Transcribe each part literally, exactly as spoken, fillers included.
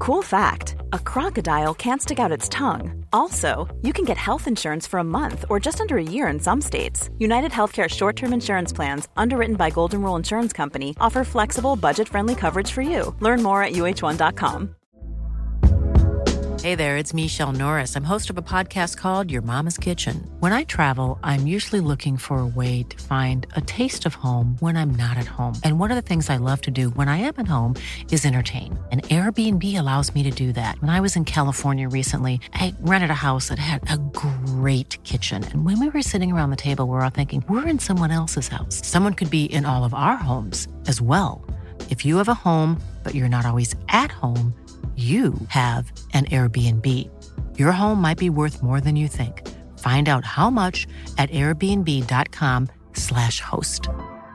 Cool fact, a crocodile can't stick out its tongue. Also, you can get health insurance for a month or just under a year in some states. United Healthcare short-term insurance plans, underwritten by Golden Rule Insurance Company, offer flexible, budget-friendly coverage for you. Learn more at U H one dot com. Hey there, it's Michelle Norris. I'm host of a podcast called Your Mama's Kitchen. When I travel, I'm usually looking for a way to find a taste of home when I'm not at home. And one of the things I love to do when I am at home is entertain. And Airbnb allows me to do that. When I was in California recently, I rented a house that had a great kitchen. And when we were sitting around the table, we were all thinking, we're in someone else's house. Someone could be in all of our homes as well. If you have a home, but you're not always at home, you have an Airbnb. Your home might be worth more than you think. Find out how much at airbnb.com slash host.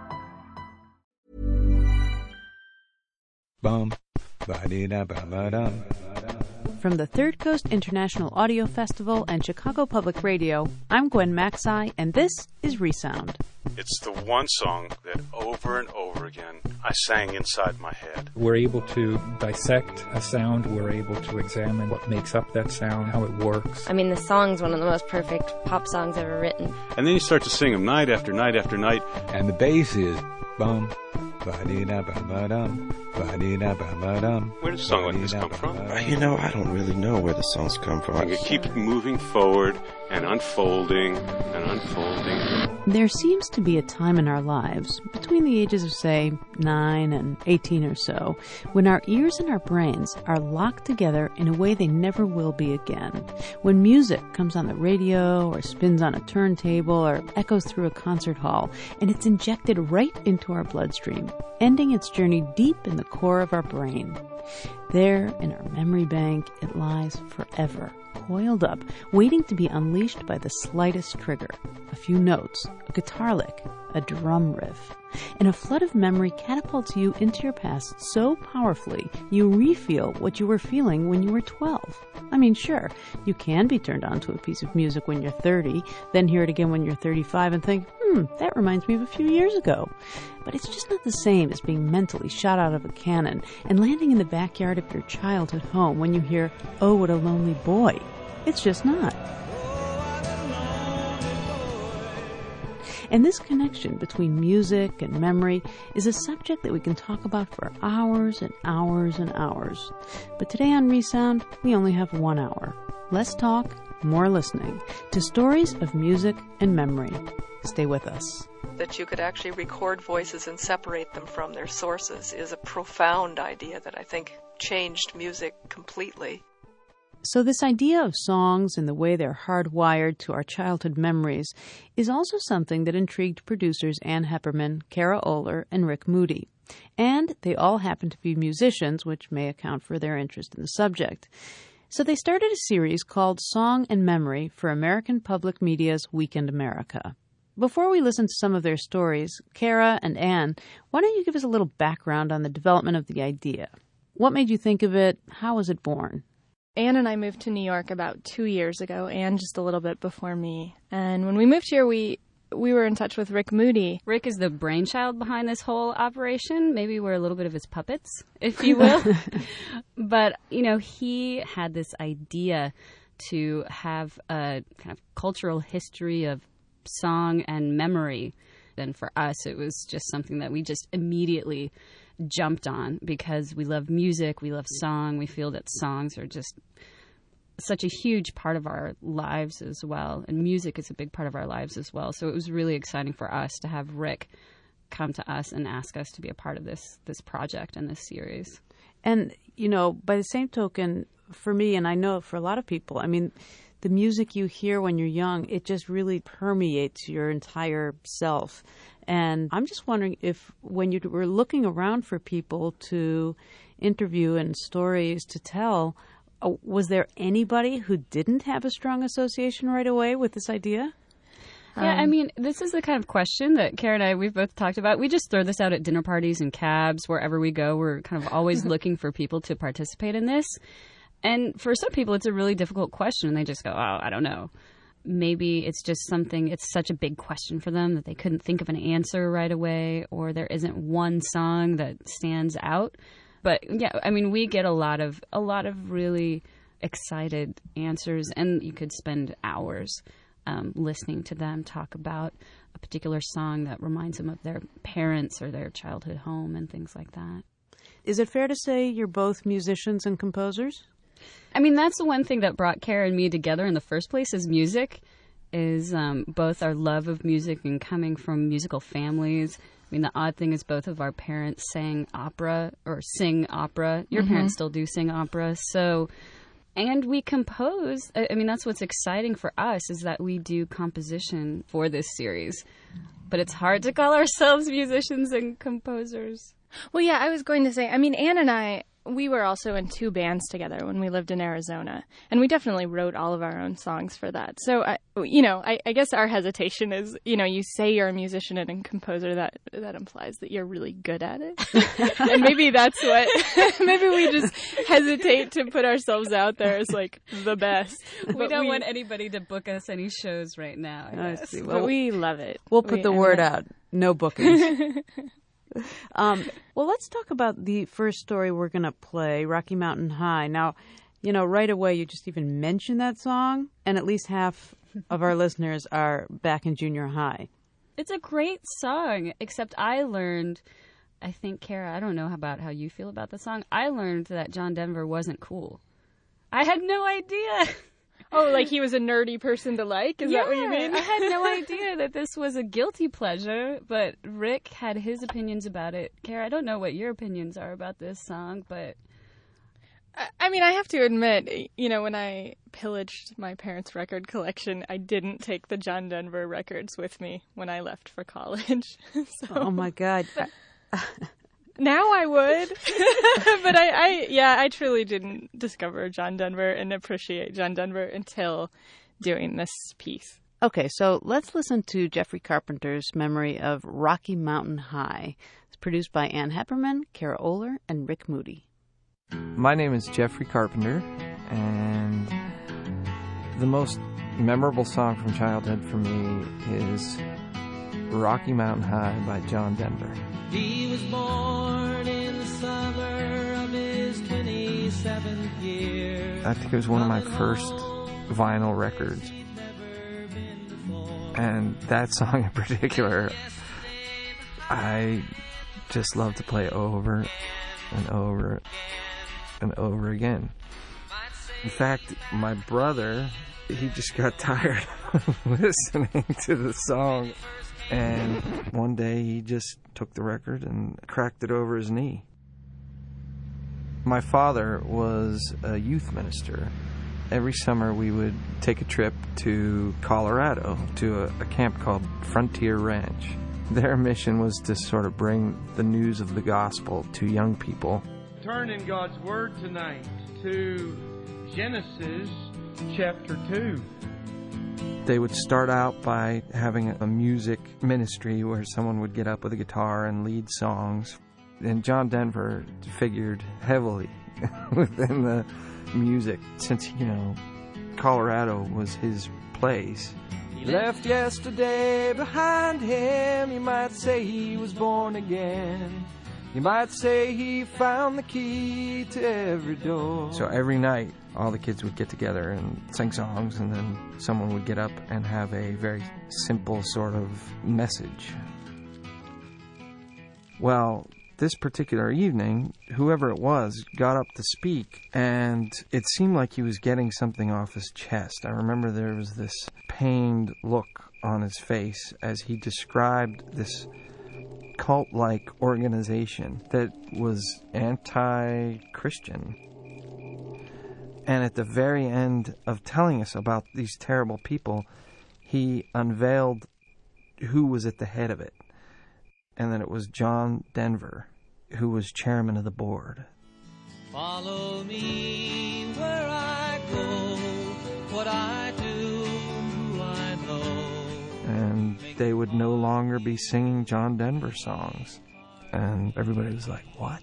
Bum, ba-dee-da-ba-ba-dum. From the Third Coast International Audio Festival and Chicago Public Radio, I'm Gwen Macsai, and this is Resound. It's the one song that over and over again I sang inside my head. We're able to dissect a sound. We're able to examine what makes up that sound, how it works. I mean, the song's one of the most perfect pop songs ever written. And then you start to sing them night after night after night. And the bass is bum, ba-dee-da-ba-ba-dum, ba-dee-da-ba-ba-dum. Where does a song like this come from? Uh, you know, I don't really know where the songs come from. And it keeps moving forward and unfolding and unfolding. There seems to be a time in our lives, between the ages of, say, nine and eighteen or so, when our ears and our brains are locked together in a way they never will be again. When music comes on the radio or spins on a turntable or echoes through a concert hall, and it's injected right into our bloodstream, ending its journey deep in the core of our brain. There, in our memory bank, it lies forever, coiled up, waiting to be unleashed by the slightest trigger. A few notes, a guitar lick, a drum riff. And a flood of memory catapults you into your past so powerfully, you re-feel what you were feeling when you were twelve. I mean, sure, you can be turned on to a piece of music when you're thirty, then hear it again when you're thirty-five and think, hmm, that reminds me of a few years ago. But it's just not the same as being mentally shot out of a cannon and landing in the backyard of your childhood home when you hear, "Oh, what a lonely boy." It's just not. And this connection between music and memory is a subject that we can talk about for hours and hours and hours. But today on Resound, we only have one hour. Less talk, more listening to stories of music and memory. Stay with us. That you could actually record voices and separate them from their sources is a profound idea that I think changed music completely. So this idea of songs and the way they're hardwired to our childhood memories is also something that intrigued producers Ann Heppermann, Kara Oler, and Rick Moody. And they all happen to be musicians, which may account for their interest in the subject. So they started a series called Song and Memory for American Public Media's Weekend America. Before we listen to some of their stories, Kara and Ann, why don't you give us a little background on the development of the idea? What made you think of it? How was it born? Ann and I moved to New York about two years ago, Ann just a little bit before me. And when we moved here, we we were in touch with Rick Moody. Rick is the brainchild behind this whole operation. Maybe we're a little bit of his puppets, if you will. But, you know, he had this idea to have a kind of cultural history of song and memory. And for us, it was just something that we just immediately jumped on because we love music, we love song, we feel that songs are just such a huge part of our lives as well, and music is a big part of our lives as well. So it was really exciting for us to have Rick come to us and ask us to be a part of this this project and this series. And, you know, by the same token, for me, and I know for a lot of people, I mean, the music you hear when you're young, it just really permeates your entire self. And I'm just wondering if when you were looking around for people to interview and stories to tell, uh, was there anybody who didn't have a strong association right away with this idea? Yeah, I mean, this is the kind of question that Kara and I, we've both talked about. We just throw this out at dinner parties and cabs, wherever we go. We're kind of always looking for people to participate in this. And for some people, it's a really difficult question. And they just go, oh, I don't know. Maybe it's just something, it's such a big question for them that they couldn't think of an answer right away, or there isn't one song that stands out. But yeah, I mean, we get a lot of a lot of really excited answers, and you could spend hours um, listening to them talk about a particular song that reminds them of their parents or their childhood home and things like that. Is it fair to say you're both musicians and composers? I mean, that's the one thing that brought Kara and me together in the first place is music, is um, both our love of music and coming from musical families. I mean, the odd thing is both of our parents sang opera or sing opera. Your mm-hmm. parents still do sing opera. So, and we compose. I mean, that's what's exciting for us is that we do composition for this series. But it's hard to call ourselves musicians and composers. Well, yeah, I was going to say, I mean, Anne and I, we were also in two bands together when we lived in Arizona, and we definitely wrote all of our own songs for that. So, I, you know, I, I guess our hesitation is, you know, you say you're a musician and a composer, that that implies that you're really good at it. And maybe that's what, maybe we just hesitate to put ourselves out there as, like, the best. We but don't we, want anybody to book us any shows right now, I I guess. see. Well, but we love it. We'll put we, the I word mean, out. No bookings. Um, well, let's talk about the first story we're going to play, Rocky Mountain High. Now, you know, right away you just even mentioned that song, and at least half of our listeners are back in junior high. It's a great song, except I learned, I think, Kara, I don't know about how you feel about the song. I learned that John Denver wasn't cool. I had no idea. Oh, like he was a nerdy person to like? Is yeah, that what you mean? I had no idea that this was a guilty pleasure, but Rick had his opinions about it. Kara, I don't know what your opinions are about this song, but... I mean, I have to admit, you know, when I pillaged my parents' record collection, I didn't take the John Denver records with me when I left for college. So, oh, my God. now I would. But I, I, yeah, I truly didn't discover John Denver and appreciate John Denver until doing this piece. Okay, so let's listen to Jeffrey Carpenter's memory of Rocky Mountain High. It's produced by Ann Hepperman, Kara Oler, and Rick Moody. My name is Jeffrey Carpenter, and the most memorable song from childhood for me is Rocky Mountain High by John Denver. He was born in the summer of his twenty-seventh year. I think it was one of my first vinyl records. And that song in particular, I just love to play over and over and over again. In fact, my brother, he just got tired of listening to the song. And one day he just took the record and cracked it over his knee. My father was a youth minister. Every summer we would take a trip to Colorado to a, a camp called Frontier Ranch. Their mission was to sort of bring the news of the gospel to young people. Turn in God's Word tonight to Genesis chapter two. They would start out by having a music ministry where someone would get up with a guitar and lead songs. And John Denver figured heavily within the music, since, you know, Colorado was his place. He left yesterday behind him. You might say he was born again. You might say he found the key to every door. So every night, all the kids would get together and sing songs, and then someone would get up and have a very simple sort of message. Well, this particular evening, whoever it was got up to speak, and it seemed like he was getting something off his chest. I remember there was this pained look on his face as he described this cult-like organization that was anti-Christian. And at the very end of telling us about these terrible people, he unveiled who was at the head of it. And then it was John Denver, who was chairman of the board. Follow me where I go, what I do, who I know. And they would no longer be singing John Denver songs. And everybody was like, what?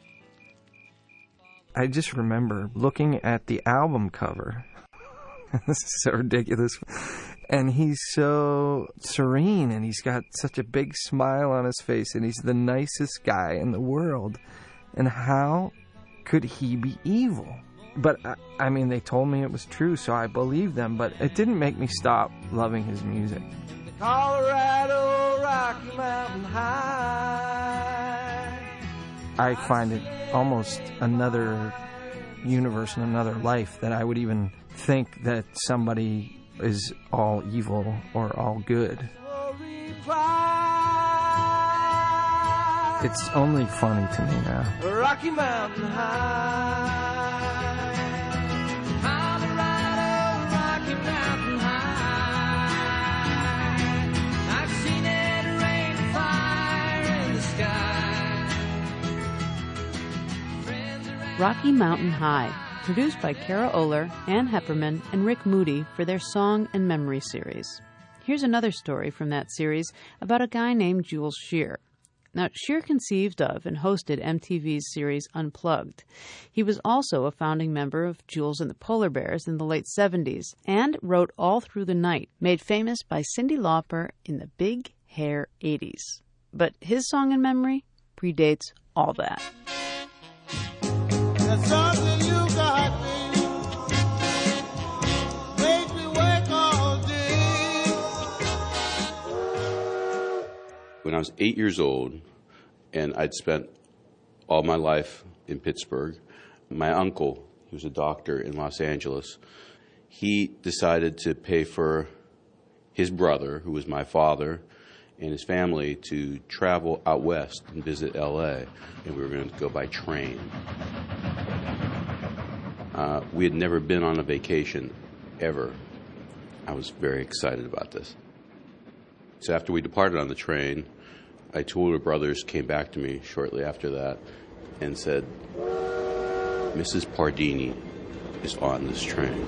I just remember looking at the album cover. This is so ridiculous. And he's so serene, and he's got such a big smile on his face, and he's the nicest guy in the world. And how could he be evil? But, I, I mean, they told me it was true, so I believed them, but it didn't make me stop loving his music. The Colorado Rocky Mountain High. I find it almost another universe and another life that I would even think that somebody is all evil or all good. It's only funny to me now. Rocky Mountain High. Colorado, Rocky Mountain High. I've seen it rain fire in the sky. Rocky Mountain High, produced by Kara Oler, Ann Hepperman, and Rick Moody for their Song and Memory series. Here's another story from that series about a guy named Jules Shear. Now, Shear conceived of and hosted M T V's series Unplugged. He was also a founding member of Jules and the Polar Bears in the late seventies and wrote All Through the Night, made famous by Cyndi Lauper in the Big Hair eighties. But his Song and Memory predates all that. That's something you got me. Make me wake all day. When I was eight years old, and I'd spent all my life in Pittsburgh, my uncle, he was a doctor in Los Angeles, he decided to pay for his brother, who was my father, and his family to travel out west and visit L A, and we were going to go by train. Uh, we had never been on a vacation, ever. I was very excited about this. So after we departed on the train, my two older brothers came back to me shortly after that and said, Missus Pardini is on this train.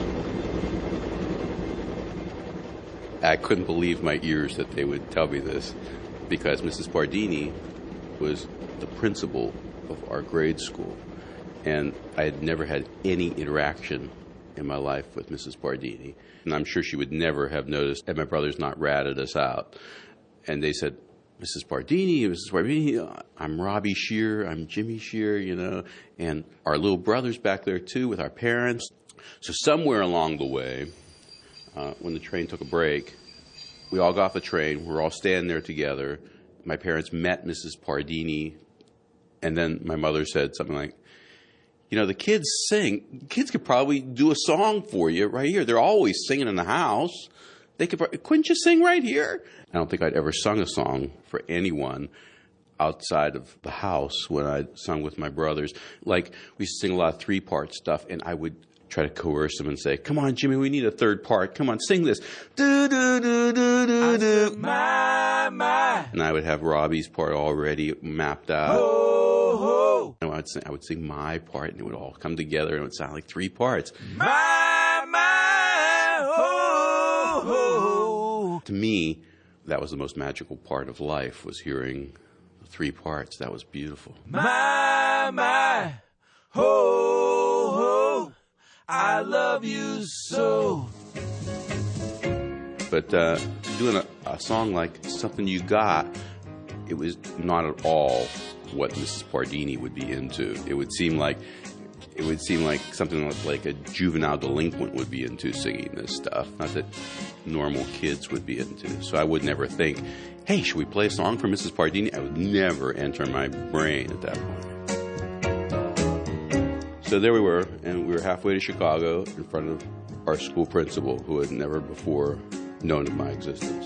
I couldn't believe my ears that they would tell me this, because Missus Pardini was the principal of our grade school, and I had never had any interaction in my life with Missus Pardini, and I'm sure she would never have noticed that my brothers not ratted us out. And they said, Missus Pardini, Missus Pardini, I'm Robbie Shear, I'm Jimmy Shear, you know, and our little brother's back there too with our parents. So somewhere along the way, uh, when the train took a break, we all got off the train, we're all standing there together. My parents met Missus Pardini, and then my mother said something like, you know, the kids sing. Kids could probably do a song for you right here. They're always singing in the house. They could. Couldn't you sing right here? I don't think I'd ever sung a song for anyone outside of the house when I sung with my brothers. Like, we used to sing a lot of three-part stuff, and I would try to coerce them and say, come on, Jimmy, we need a third part. Come on, sing this. Do, do, do, do, do, do. My, my. And I would have Robbie's part already mapped out. Ho, ho. And I would, sing, I would sing my part, and it would all come together, and it would sound like three parts. My, my, ho, ho. To me, that was the most magical part of life, was hearing the three parts. That was beautiful. My, my, ho, ho. I love you so. But uh, doing a, a song like Something You Got, it was not at all what Missus Pardini would be into. It would seem like it would seem like something like a juvenile delinquent would be into, singing this stuff. Not that normal kids would be into. So I would never think, hey, should we play a song for Missus Pardini? I would never enter my brain at that point. So there we were, and we were halfway to Chicago in front of our school principal, who had never before known of my existence.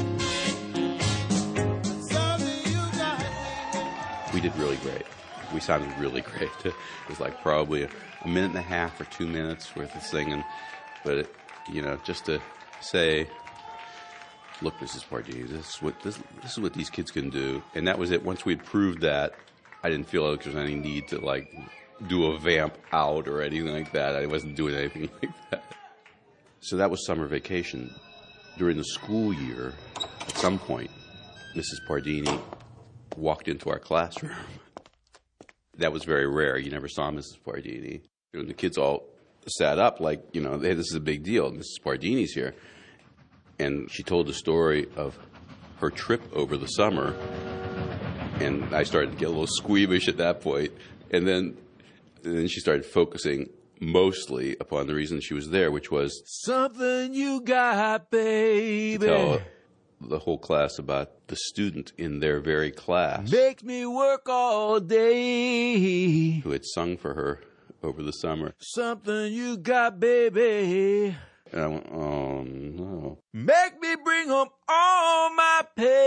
We did really great. We sounded really great. It was like probably a, a minute and a half or two minutes worth of singing. But, it, you know, just to say, look, Missus Pardini, this is what this, this is what these kids can do. And that was it. Once we'd proved that, I didn't feel like there was any need to, like, do a vamp out or anything like that. I wasn't doing anything like that. So that was summer vacation. During the school year, at some point, Missus Pardini walked into our classroom. That was very rare. You never saw Missus Pardini. And the kids all sat up like, you know, hey, this is a big deal. Missus Pardini's here. And she told the story of her trip over the summer And I started to get a little squeamish at that point. And then, and then she started focusing mostly upon the reason she was there, which was something you got, baby. To tell the whole class about the student in their very class. Makes me work all day. Who had sung for her over the summer. Something you got, baby. And I went, oh no. Make me bring home all my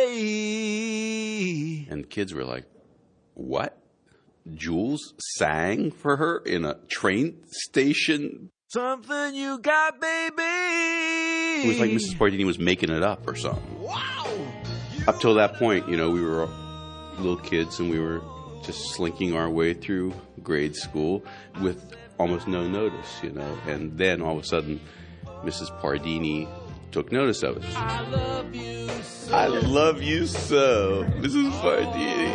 pay. And kids were like, what? Jules sang for her in a train station? Something you got, baby. It was like Missus Pardini was making it up or something. Wow. Up till that point, you know, we were little kids and we were just slinking our way through grade school with almost no notice, you know. And then all of a sudden, Missus Pardini took notice of it. I love you so. I love you so, Missus Pardini.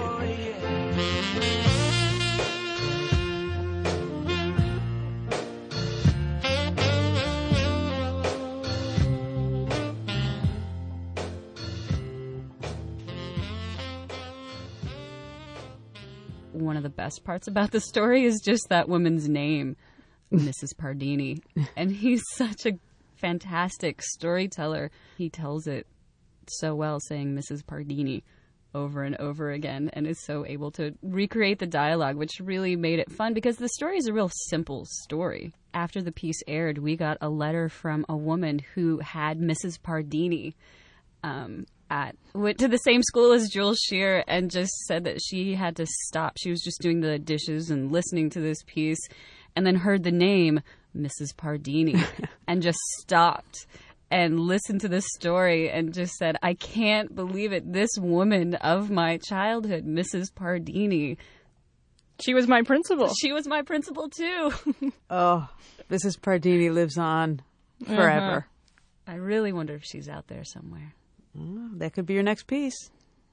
One of the best parts about the story is just that woman's name, Missus Pardini. And he's such a fantastic storyteller. He tells it so well, saying Missus Pardini over and over again, and is so able to recreate the dialogue, which really made it fun because the story is a real simple story. After the piece aired, we got a letter from a woman who had Missus Pardini um, at went to the same school as Jules Shear and just said that she had to stop. She was just doing the dishes and listening to this piece and then heard the name Missus Pardini and just stopped and listened to this story and just said, I can't believe it. This woman of my childhood, Missus Pardini. She was my principal. She was my principal, too. Oh, Missus Pardini lives on forever. Uh-huh. I really wonder if she's out there somewhere. Oh, that could be your next piece.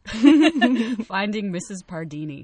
Finding Missus Pardini.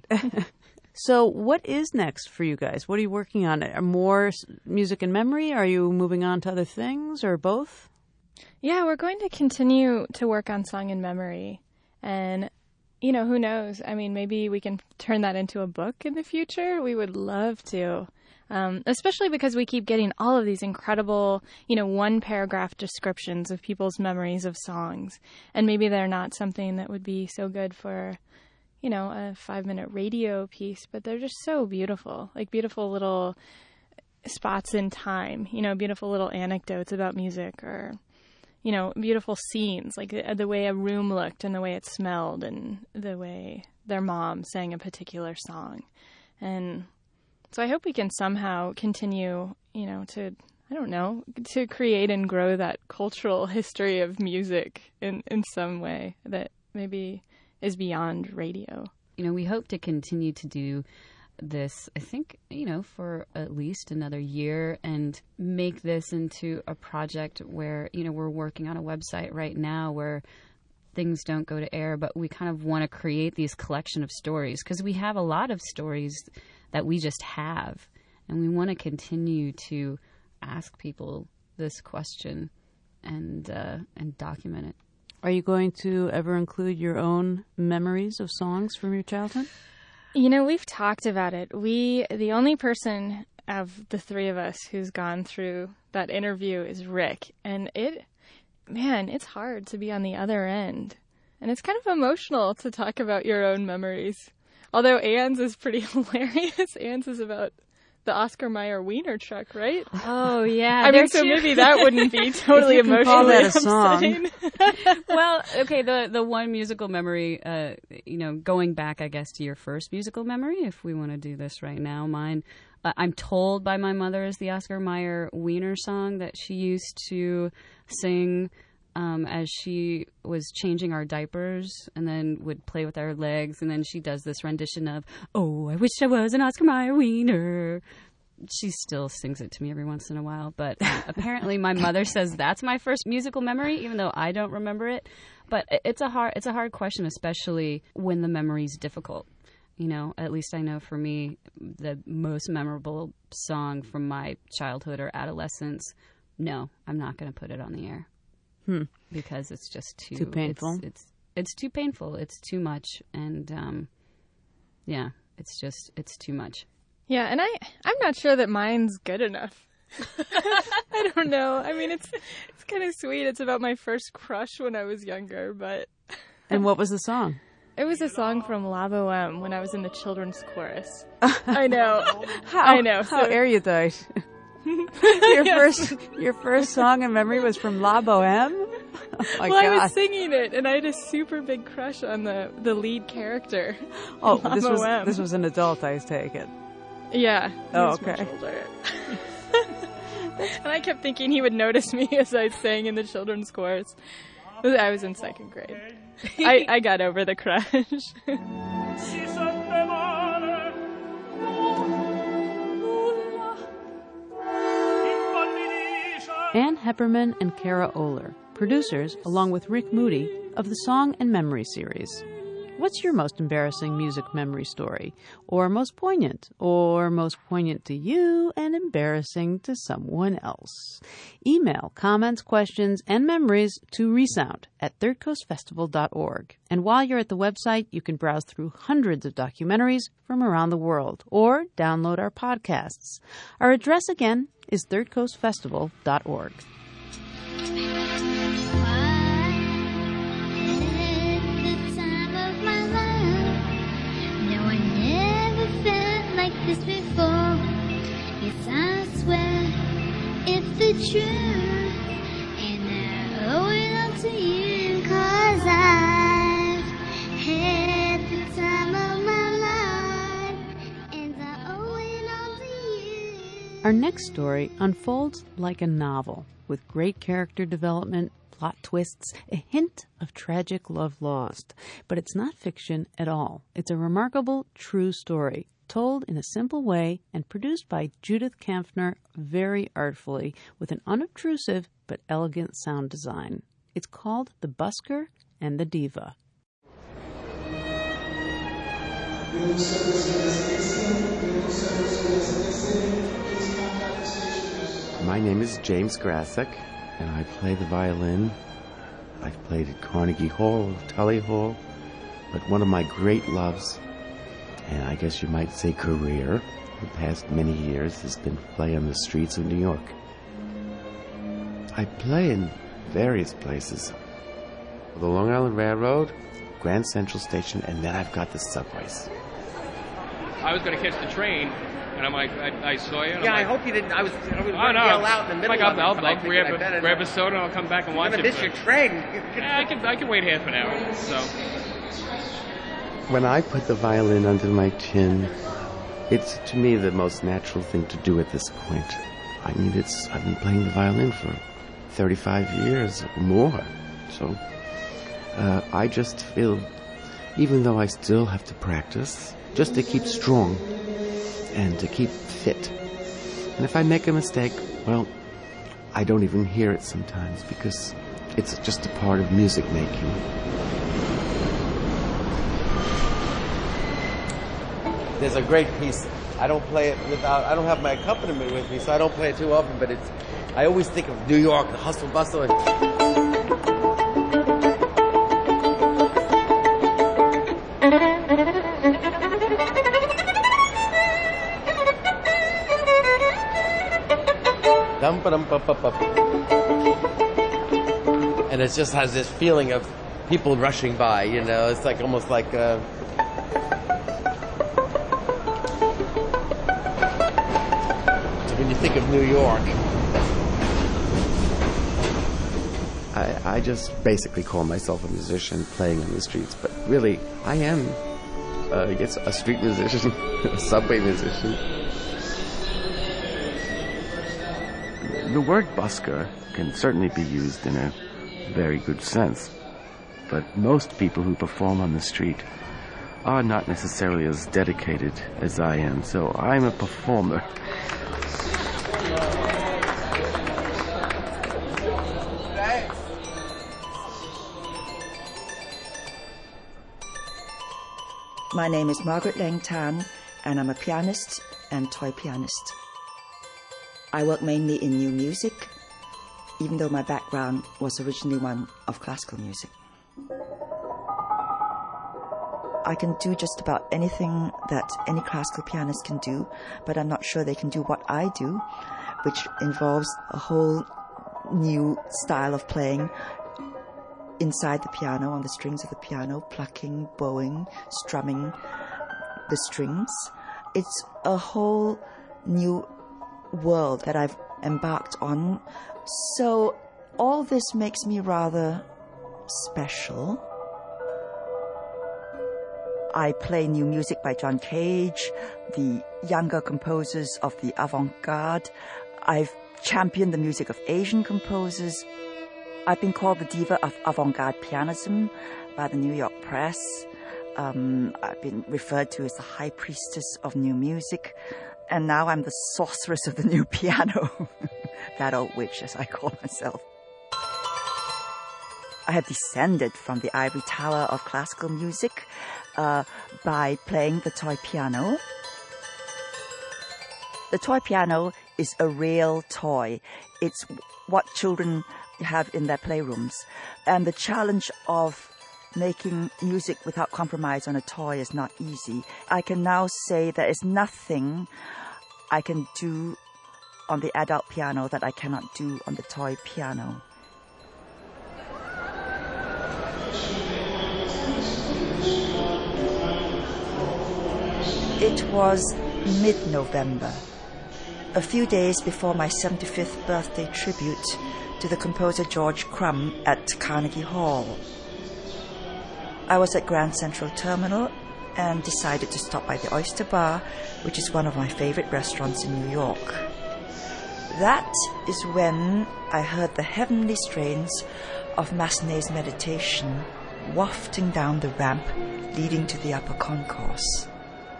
So what is next for you guys? What are you working on? More music and memory? Are you moving on to other things or both? Yeah, we're going to continue to work on Song in Memory. And, you know, who knows? I mean, maybe we can turn that into a book in the future. We would love to. Um, especially because we keep getting all of these incredible, you know, one-paragraph descriptions of people's memories of songs. And maybe they're not something that would be so good for, you know, a five-minute radio piece, but they're just so beautiful, like beautiful little spots in time, you know, beautiful little anecdotes about music or, you know, beautiful scenes, like the, the way a room looked and the way it smelled and the way their mom sang a particular song. And so I hope we can somehow continue, you know, to, I don't know, to create and grow that cultural history of music in, in some way that maybe is beyond radio. You know, we hope to continue to do this, I think, you know, for at least another year and make this into a project where, you know, we're working on a website right now where things don't go to air, but we kind of want to create these collection of stories because we have a lot of stories that we just have, and we want to continue to ask people this question and uh, and document it. Are you going to ever include your own memories of songs from your childhood? You know, we've talked about it. We, the only person of the three of us who's gone through that interview is Rick, and it, man, it's hard to be on the other end, and it's kind of emotional to talk about your own memories. Although Anne's is pretty hilarious. Anne's is about the Oscar Mayer Wiener truck, right? Oh, yeah. I mean, so too. Maybe that wouldn't be totally emotional. Call that a song. Well, okay, the the one musical memory, uh, you know, going back, I guess, to your first musical memory, if we want to do this right now, mine, uh, I'm told by my mother is the Oscar Mayer Wiener song that she used to sing Um, as she was changing our diapers and then would play with our legs. And then she does this rendition of, oh, I wish I was an Oscar Mayer Wiener. She still sings it to me every once in a while. But um, apparently my mother says that's my first musical memory, even though I don't remember it. But it's a hard, it's a hard question, especially when the memory's difficult. You know, at least I know for me, the most memorable song from my childhood or adolescence, no, I'm not going to put it on the air. Hmm. Because it's just too too painful. It's, it's it's too painful. It's too much, and um, yeah, it's just, it's too much. Yeah, and I, I'm not sure that mine's good enough. I don't know. I mean, it's it's kind of sweet. It's about my first crush when I was younger, but... And what was the song? It was a song from La Boheme when I was in the children's chorus. I know. How, I know. How So... erudite. your yes. first your first song in memory was from La Boheme? Oh my well, God. I was singing it, and I had a super big crush on the, the lead character. Oh, this was this was an adult, I take it. Yeah. Oh, okay. Much older. And I kept thinking he would notice me as I sang in the children's chorus. I was in second grade. I, I got over the crush. Ann Heppermann and Kara Oler, producers, along with Rick Moody, of the Song and Memory series. What's your most embarrassing music memory story? Or most poignant? Or most poignant to you and embarrassing to someone else? Email comments, questions, and memories to resound at third coast festival dot org. And while you're at the website, you can browse through hundreds of documentaries from around the world or download our podcasts. Our address again is third coast festival dot org. This before, yes, I swear it's the truth, and I owe it all to you, 'cause I've had the time of my life, and I owe it all to you. Our next story unfolds like a novel, with great character development, plot twists, a hint of tragic love lost. But it's not fiction at all. It's a remarkable, true story, told in a simple way and produced by Judith Kampfner very artfully with an unobtrusive but elegant sound design. It's called The Busker and the Diva. My name is James Grasek, and I play the violin. I've played at Carnegie Hall, Tully Hall, but one of my great loves, and I guess you might say career, the past many years has been play on the streets of New York. I play in various places. The Long Island Railroad, Grand Central Station, and then I've got the subways. I was going to catch the train, and I'm like, I, I saw you. And yeah, I'm like, I hope you didn't. I was, I was oh, going to no. yell out in the middle like, of it. I'll, I'll, I'll grab, a, grab not. a soda, and I'll come back and watch You're it. You're going to miss your train. Yeah, I can, I can wait half an hour, so... When I put the violin under my chin, it's to me the most natural thing to do at this point. I mean, it's I've been playing the violin for thirty-five years or more. So uh, I just feel, even though I still have to practice, just to keep strong and to keep fit. And if I make a mistake, well, I don't even hear it sometimes because it's just a part of music making. There's a great piece. I don't play it without, I don't have my accompaniment with me, so I don't play it too often, but it's, I always think of New York, the hustle bustle. And and it just has this feeling of people rushing by, you know, it's like almost like uh when you think of New York. I, I just basically call myself a musician playing on the streets, but really, I am, uh, I guess, a street musician, a subway musician. The word busker can certainly be used in a very good sense, but most people who perform on the street are not necessarily as dedicated as I am, so I'm a performer. My name is Margaret Lang Tan, and I'm a pianist and toy pianist. I work mainly in new music, even though my background was originally one of classical music. I can do just about anything that any classical pianist can do, but I'm not sure they can do what I do, which involves a whole new style of playing inside the piano, on the strings of the piano, plucking, bowing, strumming the strings. It's a whole new world that I've embarked on. So all this makes me rather special. I play new music by John Cage, the younger composers of the avant-garde. I've championed the music of Asian composers. I've been called the diva of avant-garde pianism by the New York Press. Um, I've been referred to as the high priestess of new music. And now I'm the sorceress of the new piano. That old witch, as I call myself. I have descended from the ivory tower of classical music uh, by playing the toy piano. The toy piano is a real toy. It's what children have in their playrooms. And the challenge of making music without compromise on a toy is not easy. I can now say there is nothing I can do on the adult piano that I cannot do on the toy piano. It was mid-November, a few days before my seventy-fifth birthday tribute to the composer George Crumb at Carnegie Hall. I was at Grand Central Terminal and decided to stop by the Oyster Bar, which is one of my favorite restaurants in New York. That is when I heard the heavenly strains of Massenet's Meditation wafting down the ramp leading to the upper concourse.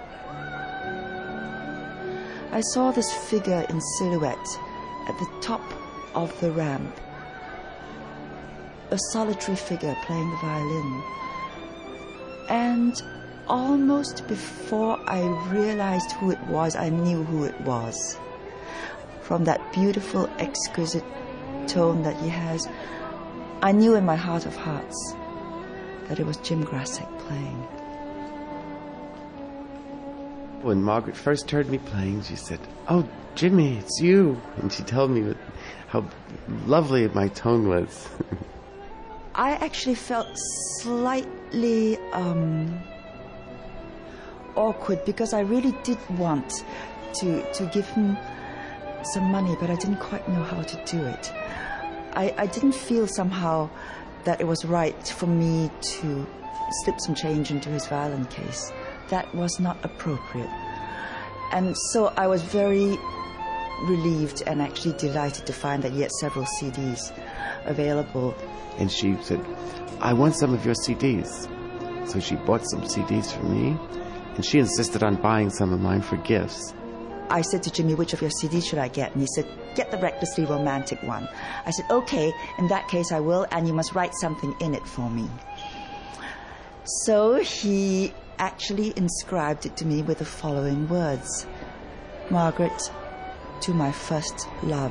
I saw this figure in silhouette at the top of the ramp, a solitary figure playing the violin. And almost before I realized who it was, I knew who it was. From that beautiful, exquisite tone that he has, I knew in my heart of hearts that it was Jim Grasek playing. When Margaret first heard me playing, she said, "Oh, Jimmy, it's you." And she told me how lovely my tone was. I actually felt slightly um, awkward because I really did want to, to give him some money, but I didn't quite know how to do it. I, I didn't feel somehow that it was right for me to slip some change into his violin case. That was not appropriate. And so I was very relieved and actually delighted to find that he had several C Ds available. And she said, "I want some of your C Ds." So she bought some C Ds for me, and she insisted on buying some of mine for gifts. I said to Jimmy, "Which of your C Ds should I get?" And he said, "Get the Recklessly Romantic one." I said, "Okay, in that case I will, and you must write something in it for me." So he actually inscribed it to me with the following words: "Margaret, to my first love."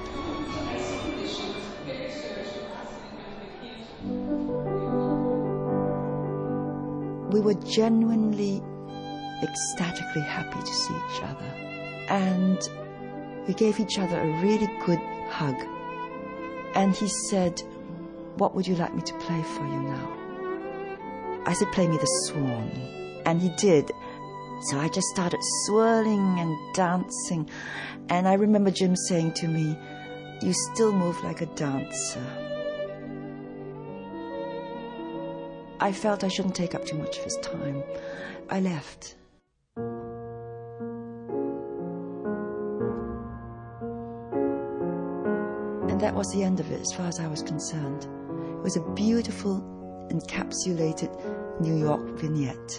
We were genuinely, ecstatically happy to see each other. And we gave each other a really good hug. And he said, "What would you like me to play for you now?" I said, "Play me the Swan." And he did. So I just started swirling and dancing. And I remember Jim saying to me, "You still move like a dancer." I felt I shouldn't take up too much of his time. I left. And that was the end of it as far as I was concerned. It was a beautiful, encapsulated New York vignette.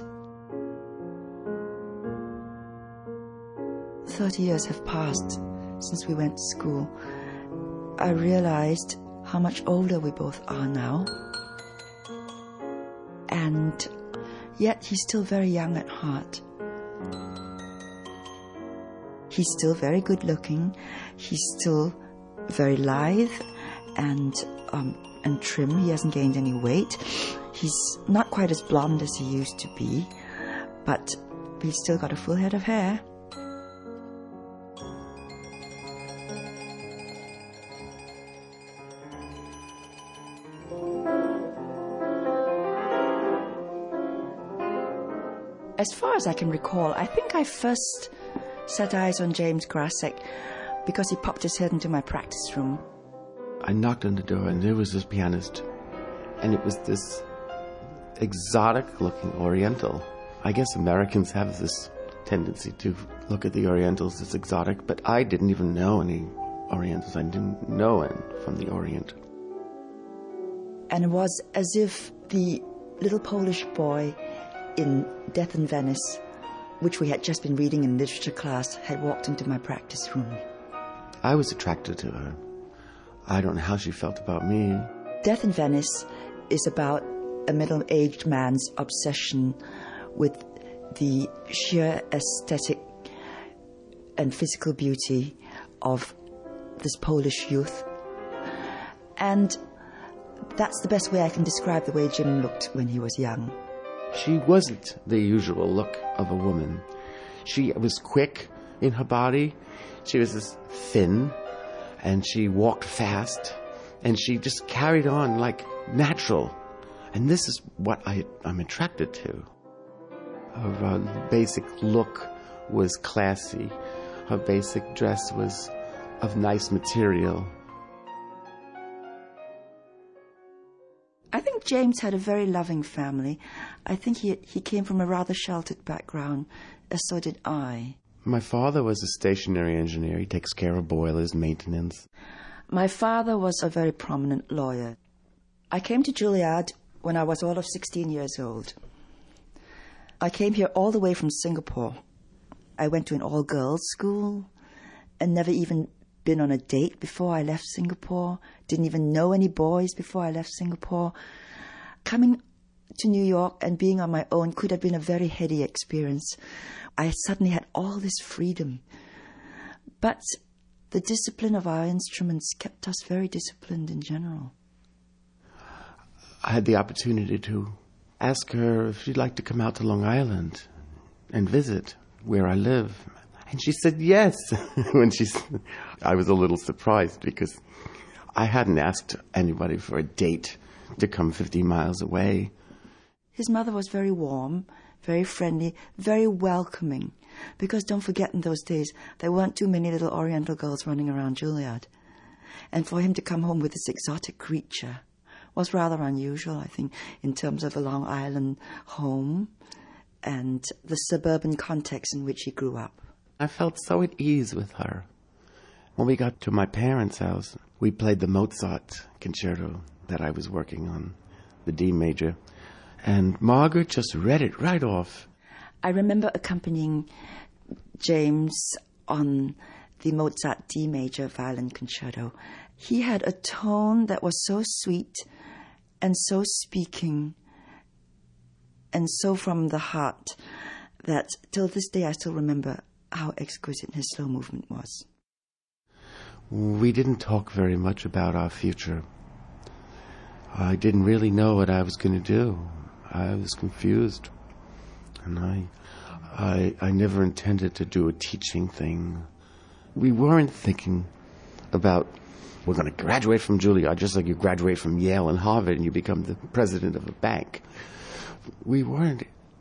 Thirty years have passed since we went to school. I realized how much older we both are now. And yet he's still very young at heart. He's still very good looking. He's still very lithe and um, and trim. He hasn't gained any weight. He's not quite as blonde as he used to be, but he's still got a full head of hair. As far as I can recall, I think I first set eyes on James Grasek because he popped his head into my practice room. I knocked on the door and there was this pianist, and it was this exotic-looking Oriental. I guess Americans have this tendency to look at the Orientals as exotic, but I didn't even know any Orientals. I didn't know any from the Orient. And it was as if the little Polish boy in Death in Venice, which we had just been reading in literature class, had walked into my practice room. I was attracted to her. I don't know how she felt about me. Death in Venice is about a middle-aged man's obsession with the sheer aesthetic and physical beauty of this Polish youth. And that's the best way I can describe the way Jim looked when he was young. She wasn't the usual look of a woman. She was quick in her body. She was this thin, and she walked fast, and she just carried on like natural. And this is what I, I'm attracted to. Her uh, basic look was classy. Her basic dress was of nice material. I think James had a very loving family. I think he, he came from a rather sheltered background, as so did I. My father was a stationary engineer. He takes care of boilers, maintenance. My father was a very prominent lawyer. I came to Juilliard when I was all of sixteen years old. I came here all the way from Singapore. I went to an all-girls school and never even been on a date before I left Singapore. Didn't even know any boys before I left Singapore. Coming to New York and being on my own could have been a very heady experience. I suddenly had all this freedom. But the discipline of our instruments kept us very disciplined in general. I had the opportunity to ask her if she'd like to come out to Long Island and visit where I live. And she said yes. When she, I was a little surprised because I hadn't asked anybody for a date to come fifty miles away. His mother was very warm, very friendly, very welcoming. Because don't forget, in those days, there weren't too many little Oriental girls running around Juilliard. And for him to come home with this exotic creature was rather unusual, I think, in terms of a Long Island home and the suburban context in which he grew up. I felt so at ease with her. When we got to my parents' house, we played the Mozart concerto that I was working on, the D major, and Margaret just read it right off. I remember accompanying James on the Mozart D major violin concerto. He had a tone that was so sweet and so speaking and so from the heart that till this day I still remember how exquisite his slow movement was. We didn't talk very much about our future. I didn't really know what I was going to do. I was confused. And I, I, I never intended to do a teaching thing. We weren't thinking about, we're going to graduate from Juilliard, just like you graduate from Yale and Harvard and you become the president of a bank. We weren't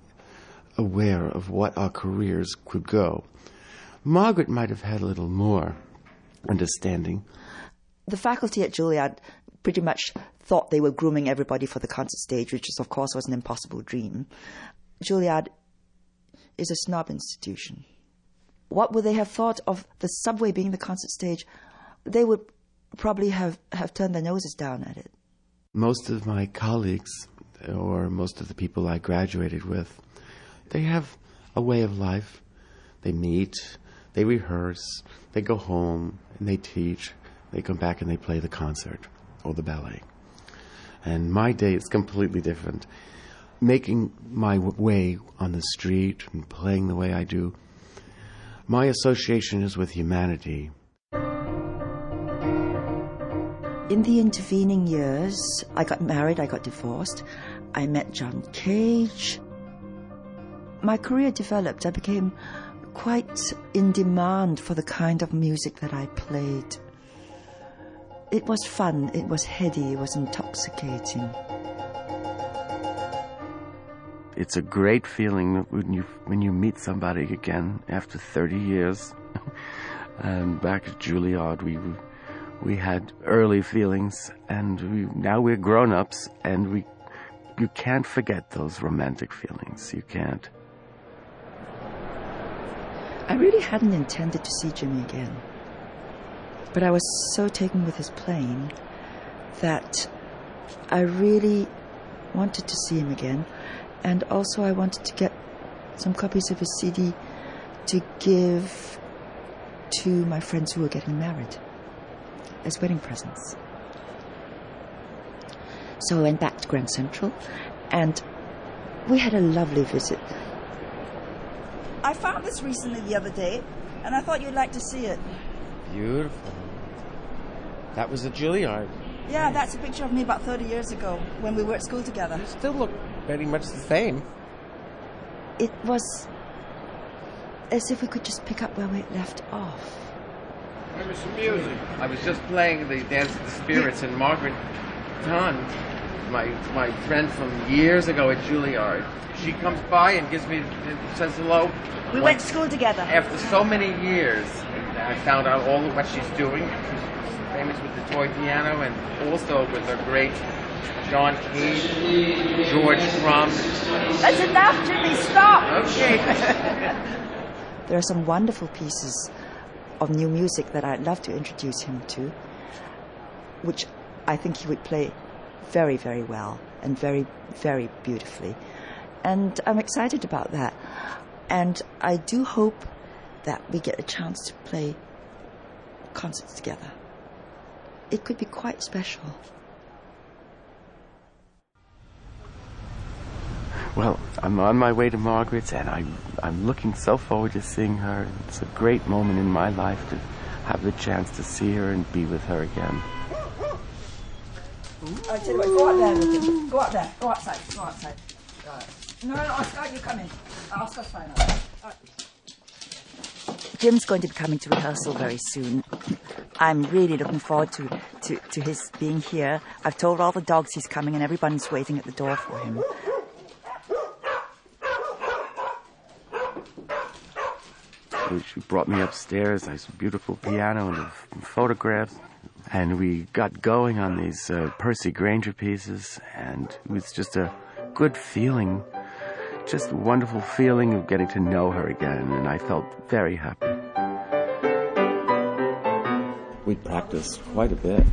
aware of what our careers could go. Margaret might have had a little more understanding. The faculty at Juilliard pretty much thought they were grooming everybody for the concert stage, which is, of course, was an impossible dream. Juilliard is a snob institution. What would they have thought of the subway being the concert stage? They would probably have, have turned their noses down at it. Most of my colleagues, or most of the people I graduated with, they have a way of life. They meet, they rehearse, they go home, and they teach. They come back and they play the concert or the ballet. And my day is completely different. Making my w- way on the street and playing the way I do, my association is with humanity. In the intervening years, I got married, I got divorced. I met John Cage. My career developed. I became quite in demand for the kind of music that I played. It was fun, it was heady, it was intoxicating. It's a great feeling when you when you meet somebody again after thirty years. And back at Juilliard, we we had early feelings, and we, now we're grown-ups, and we you can't forget those romantic feelings. You can't. I really hadn't intended to see Jimmy again. But I was so taken with his playing that I really wanted to see him again. And also I wanted to get some copies of his C D to give to my friends who were getting married as wedding presents. So I went back to Grand Central, and we had a lovely visit. I found this recently the other day, and I thought you'd like to see it. Beautiful. That was at Juilliard. Yeah, that's a picture of me about thirty years ago when we were at school together. You still look very much the same. It was as if we could just pick up where we left off. Remember some music? I was just playing the Dance of the Spirits, and Margaret Dunn, my my friend from years ago at Juilliard, she comes by and gives me, says hello. We went to school together. After so many years, I found out all of what she's doing. She's famous with the toy piano, and also with her great John Cage, George Crumb. That's enough, Jimmy, stop! Okay. There are some wonderful pieces of new music that I'd love to introduce him to, which I think he would play very, very well and very, very beautifully. And I'm excited about that. And I do hope that we get a chance to play concerts together. It could be quite special. Well, I'm on my way to Margaret's, and I'm, I'm looking so forward to seeing her. It's a great moment in my life to have the chance to see her and be with her again. I tell you what, go out there with him. Go out there. Go outside. Go outside. Right. No, no, Oscar, you come in. Oscar's fine. Right. Jim's going to be coming to rehearsal very soon. I'm really looking forward to, to, to his being here. I've told all the dogs he's coming, and everyone's waiting at the door for him. She brought me upstairs. I saw a beautiful piano and photographs. And we got going on these uh, Percy Grainger pieces. And it was just a good feeling, just a wonderful feeling of getting to know her again. And I felt very happy. We practiced quite a bit.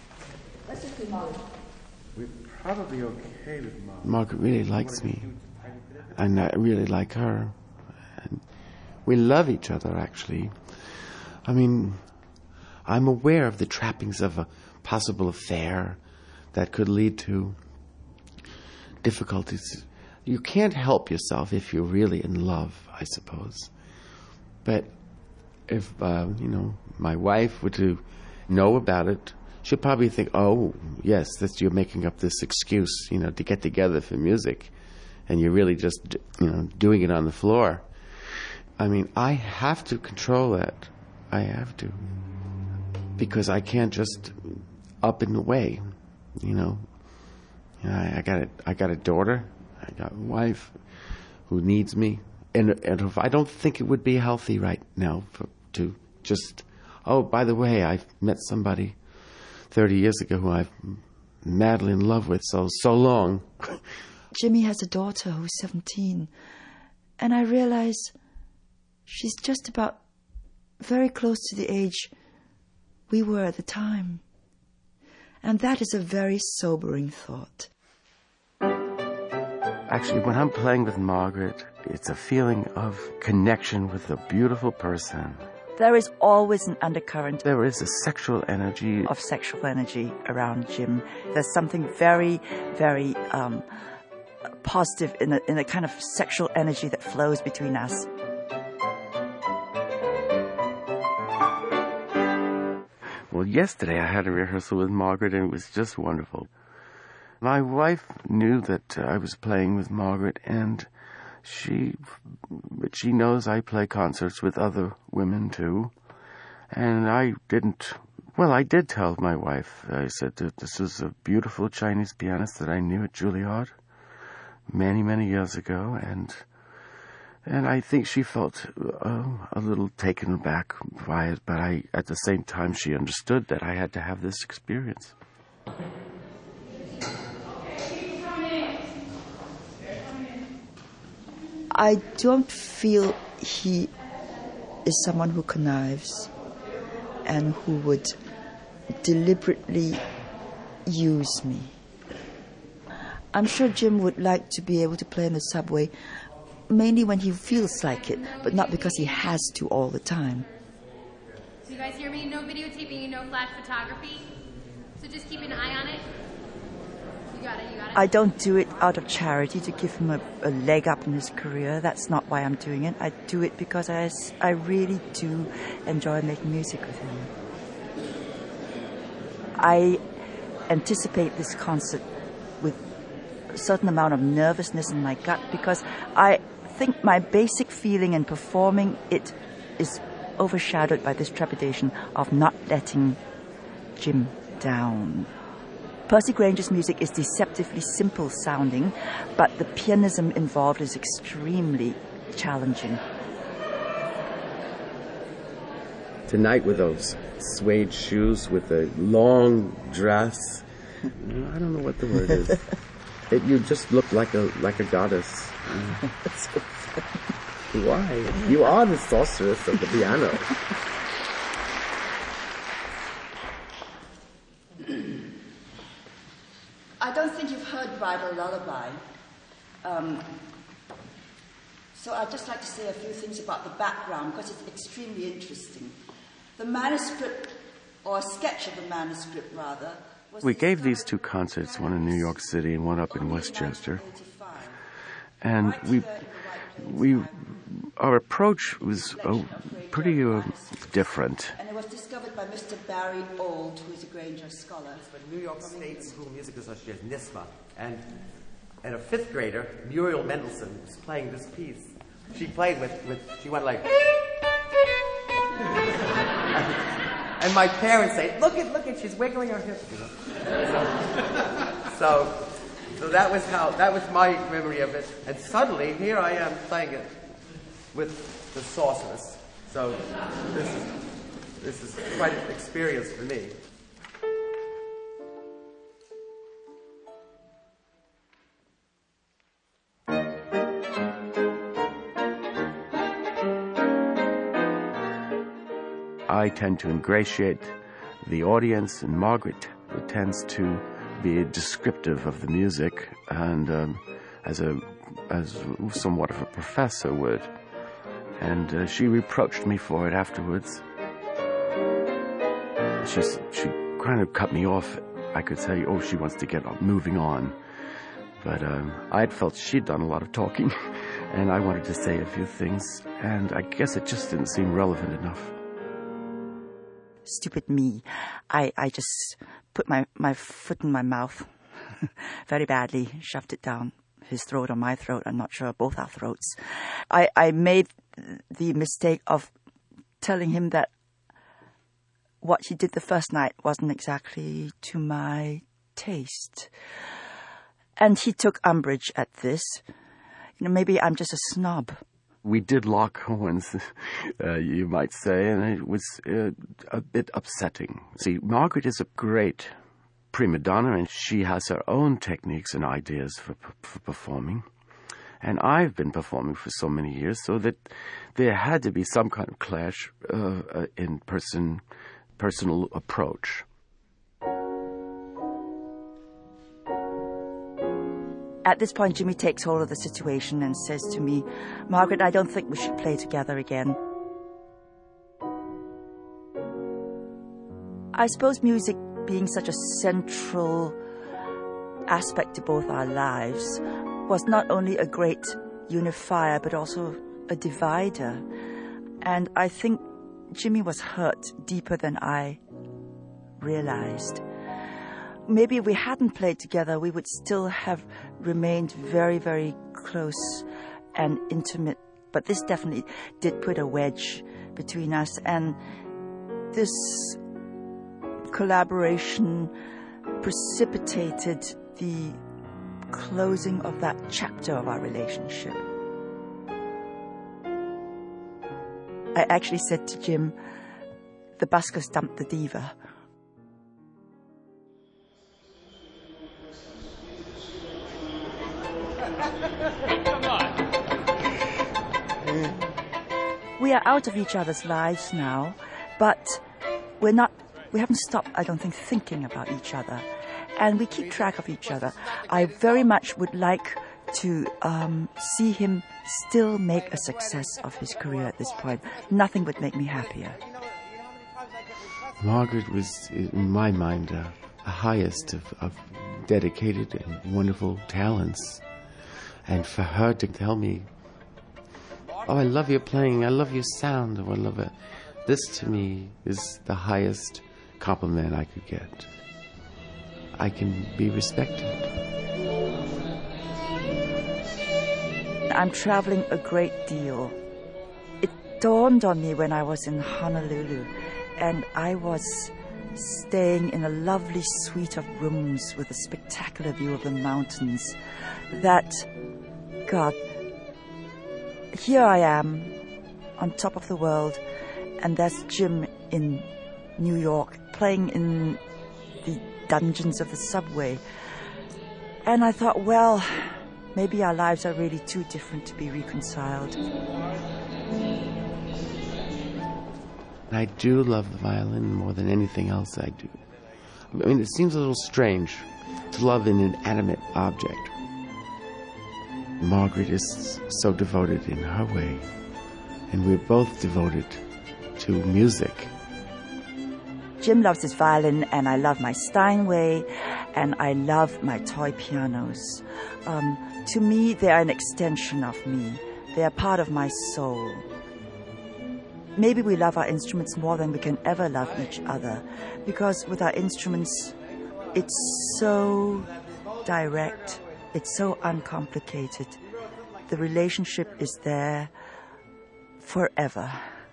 We're probably okay with Mom. Margaret really likes me. And I really like her. And we love each other, actually. I mean, I'm aware of the trappings of a possible affair that could lead to difficulties. You can't help yourself if you're really in love, I suppose. But if, uh, you know, my wife were to know about it, she'd probably think, oh, yes, that's, you're making up this excuse, you know, to get together for music. And you're really just, you know, doing it on the floor. I mean, I have to control that. I have to. Because I can't just up and away, you know. You know I, I got a, I got a daughter, I got a wife who needs me. And, and if I don't think it would be healthy right now for, to just, oh, by the way, I met somebody thirty years ago who I'm madly in love with so, so long. Jimmy has a daughter who's seventeen. And I realize she's just about very close to the age we were at the time. And that is a very sobering thought. Actually, when I'm playing with Margaret, it's a feeling of connection with a beautiful person. There is always an undercurrent. There is a sexual energy. Of sexual energy around Jim. There's something very, very um, positive in a, in a kind of sexual energy that flows between us. Well, yesterday I had a rehearsal with Margaret, and it was just wonderful. My wife knew that uh, I was playing with Margaret, and she, she knows I play concerts with other women too. And I didn't, well, I did tell my wife. I said that this was a beautiful Chinese pianist that I knew at Juilliard many, many years ago, and and I think she felt uh, a little taken aback by it, but I, at the same time, she understood that I had to have this experience. I don't feel he is someone who connives and who would deliberately use me. I'm sure Jim would like to be able to play in the subway, mainly when he feels like it, but not because he has to all the time. So you guys hear me? No videotaping, no flash photography. So just keep an eye on it. You got it, you got it. I don't do it out of charity to give him a, a leg up in his career. That's not why I'm doing it. I do it because I, I really do enjoy making music with him. I anticipate this concert with a certain amount of nervousness in my gut because I think my basic feeling in performing it is overshadowed by this trepidation of not letting Jim down. Percy Granger's music is deceptively simple sounding, but the pianism involved is extremely challenging. Tonight with those suede shoes with a long dress, I don't know what the word is. It, you just look like a like a goddess. Why? You are the sorceress of the piano. I don't think you've heard Bridal Lullaby. Um, so I'd just like to say a few things about the background because it's extremely interesting. The manuscript, or a sketch of the manuscript rather, was we gave these two concerts, one in New York City and one up in Westchester. And we, we, our approach was uh, pretty uh, different. And it was discovered by Mister Barry Auld, who is a Granger scholar. The New York State School Music Association, NISMA, and and a fifth grader, Muriel Mendelssohn, was playing this piece. She played with, with she went like, and my parents say, "Look at, look at, she's wiggling her hips." You know? So, so that was how that was my memory of it. And suddenly, here I am playing it with the sorceress. So this is this is quite an experience for me. I tend to ingratiate the audience, and Margaret tends to be descriptive of the music, and um, as a as somewhat of a professor would. And uh, she reproached me for it afterwards. She she kind of cut me off. I could say, oh, she wants to get moving on. But um, I'd felt she'd done a lot of talking, and I wanted to say a few things, and I guess it just didn't seem relevant enough. Stupid me. I, I just put my, my foot in my mouth very badly, shoved it down his throat or my throat, I'm not sure, both our throats. I, I made the mistake of telling him that what he did the first night wasn't exactly to my taste. And he took umbrage at this. You know, maybe I'm just a snob. We did lock horns, uh, you might say, and it was uh, a bit upsetting. See, Margaret is a great prima donna, and she has her own techniques and ideas for, for performing. And I've been performing for so many years, so that there had to be some kind of clash uh, uh, in person, personal approach. At this point, Jimmy takes hold of the situation and says to me, Margaret, I don't think we should play together again. I suppose music being such a central aspect to both our lives was not only a great unifier, but also a divider. And I think Jimmy was hurt deeper than I realized. maybe if we hadn't played together, we would still have remained very, very close and intimate. But this definitely did put a wedge between us, and this collaboration precipitated the closing of that chapter of our relationship. I actually said to Jim, the buskers dumped the diva. Come on. We are out of each other's lives now, but we're not, we haven't stopped, I don't think, thinking about each other. And we keep track of each other. I very much would like to um, see him still make a success of his career at this point. Nothing would make me happier. Margaret was, in my mind, uh, the highest of, of dedicated and wonderful talents. And for her to tell me, oh, I love your playing, I love your sound, oh, I love it. This, to me, is the highest compliment I could get. I can be respected. I'm traveling a great deal. It dawned on me when I was in Honolulu, and I was staying in a lovely suite of rooms with a spectacular view of the mountains, that, God, here I am on top of the world, and there's Jim in New York playing in the dungeons of the subway. And I thought, well, maybe our lives are really too different to be reconciled. I do love the violin more than anything else I do. I mean, it seems a little strange to love an inanimate object. Margaret is so devoted in her way, and we're both devoted to music. Jim loves his violin, and I love my Steinway, and I love my toy pianos. Um, to me, they are an extension of me. They are part of my soul. Maybe we love our instruments more than we can ever love each other, because with our instruments, it's so direct, it's so uncomplicated. The relationship is there forever.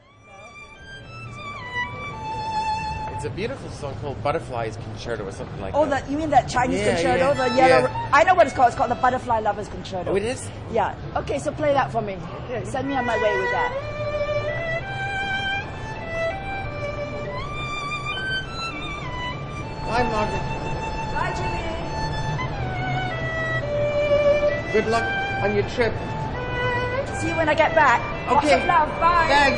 It's a beautiful song called Butterflies Concerto or something like Oh, that. that you mean that Chinese Yeah, concerto, yeah, the yellow? yeah. I know what it's called. It's called the Butterfly Lovers Concerto. Oh, it is? Yeah. Okay, so play that for me. Send me on my way with that. Bye, Margaret. Bye, Jimmy. Good luck on your trip. See you when I get back. Lots Okay. of love. Bye. Thanks.